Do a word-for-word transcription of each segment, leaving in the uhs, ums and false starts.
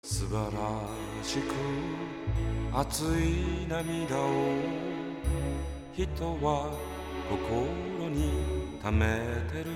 素晴らしく熱い涙を人は心に溜めてる。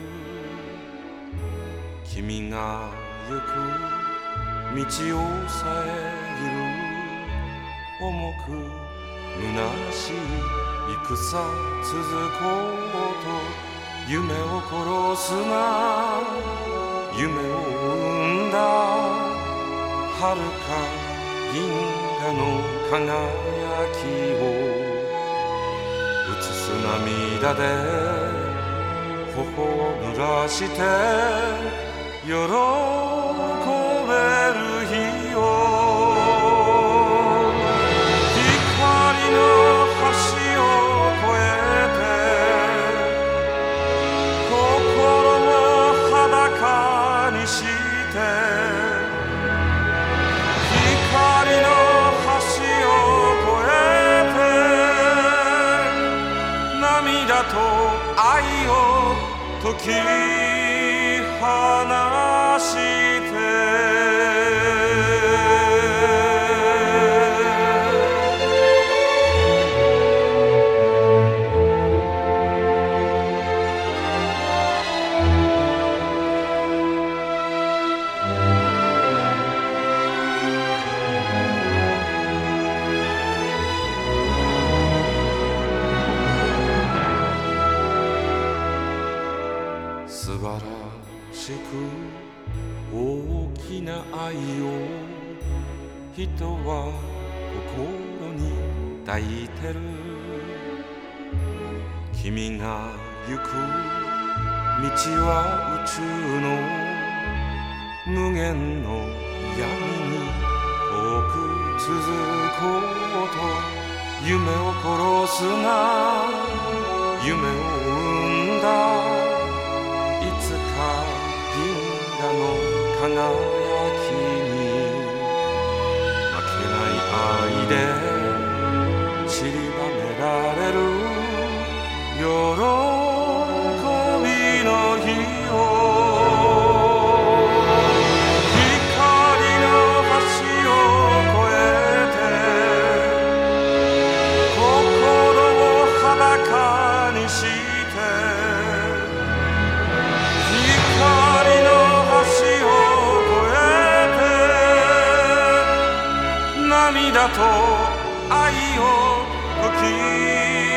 君が行く道を遮る重く虚しい戦続こうと夢を殺すな。夢を生んだ遥か銀河の輝きを映す涙で頬を濡らして喜べる日を。光の橋を越えて心を裸にして光の橋を越えて涙と愛を解き放して素晴らしく大きな愛を人は心に抱いてる。君が行く道は宇宙の無限の闇に遠く続こうと夢を殺すな。夢を生んだいつか銀河の輝きに負けない愛で散りばめられる喜びの日を。光の橋を越えて心を裸にして光の橋を越えて涙と愛を解き